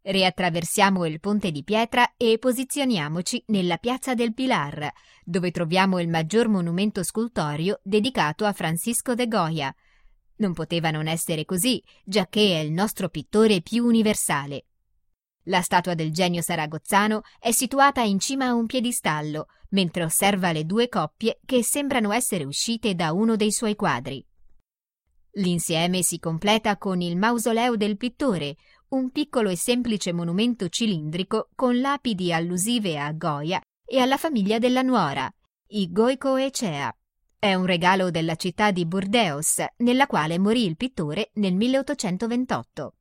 Riattraversiamo il ponte di pietra e posizioniamoci nella piazza del Pilar, dove troviamo il maggior monumento scultoreo dedicato a Francisco de Goya. Non poteva non essere così, giacché è il nostro pittore più universale. La statua del genio saragozzano è situata in cima a un piedistallo, mentre osserva le due coppie che sembrano essere uscite da uno dei suoi quadri. L'insieme si completa con il mausoleo del pittore, un piccolo e semplice monumento cilindrico con lapidi allusive a Goya e alla famiglia della nuora, i Goicoechea. È un regalo della città di Burdeos, nella quale morì il pittore nel 1828.